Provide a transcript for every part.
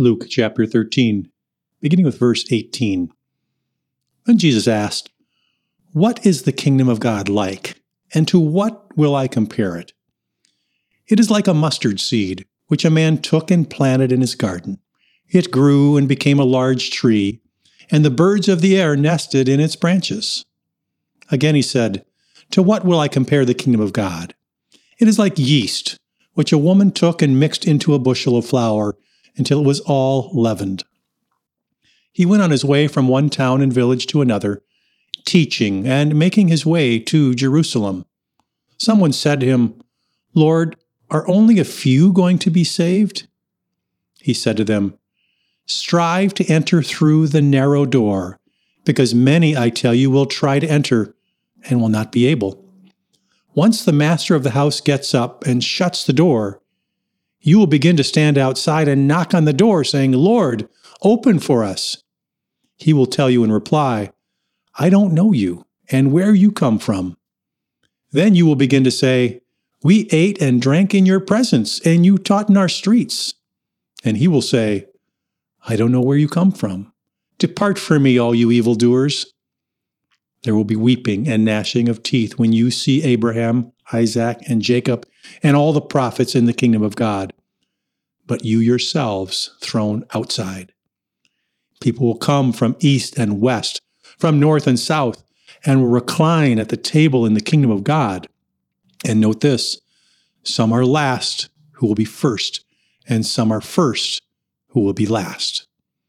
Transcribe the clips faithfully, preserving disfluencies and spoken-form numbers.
Luke chapter thirteen, beginning with verse eighteen. Then Jesus asked, "What is the kingdom of God like, and to what will I compare it? It is like a mustard seed, which a man took and planted in his garden. It grew and became a large tree, and the birds of the air nested in its branches." Again he said, "To what will I compare the kingdom of God? It is like yeast, which a woman took and mixed into a bushel of flour until it was all leavened." He went on his way from one town and village to another, teaching and making his way to Jerusalem. Someone said to him, "Lord, are only a few going to be saved?" He said to them, "Strive to enter through the narrow door, because many, I tell you, will try to enter and will not be able. Once the master of the house gets up and shuts the door, you will begin to stand outside and knock on the door, saying, 'Lord, open for us.' He will tell you in reply, 'I don't know you, and where you come from.' Then you will begin to say, 'We ate and drank in your presence, and you taught in our streets.' And he will say, 'I don't know where you come from. Depart from me, all you evildoers.' There will be weeping and gnashing of teeth when you see Abraham, Isaac, and Jacob, and all the prophets in the kingdom of God, but you yourselves thrown outside. People will come from east and west, from north and south, and will recline at the table in the kingdom of God. And note this, some are last who will be first, and some are first who will be last."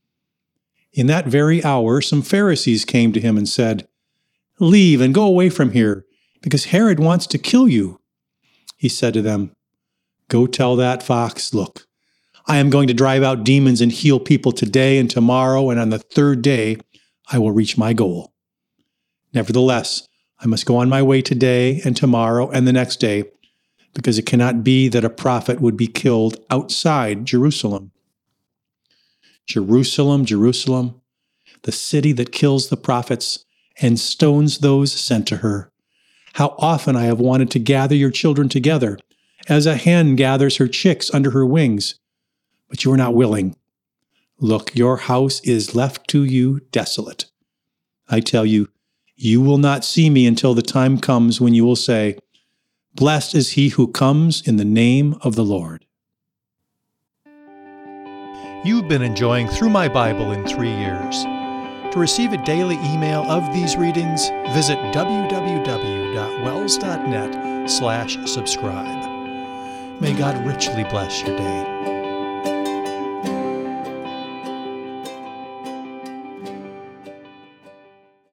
In that very hour, some Pharisees came to him and said, "Leave and go away from here, because Herod wants to kill you." He said to them, "Go tell that fox, look, I am going to drive out demons and heal people today and tomorrow, and on the third day I will reach my goal. Nevertheless, I must go on my way today and tomorrow and the next day, because it cannot be that a prophet would be killed outside Jerusalem. Jerusalem, Jerusalem, the city that kills the prophets and stones those sent to her. How often I have wanted to gather your children together, as a hen gathers her chicks under her wings, but you are not willing. Look, your house is left to you desolate. I tell you, you will not see me until the time comes when you will say, 'Blessed is he who comes in the name of the Lord.'" You've been enjoying Through My Bible in Three Years. To receive a daily email of these readings, visit w w w dot wells dot net slash subscribe. May God richly bless your day.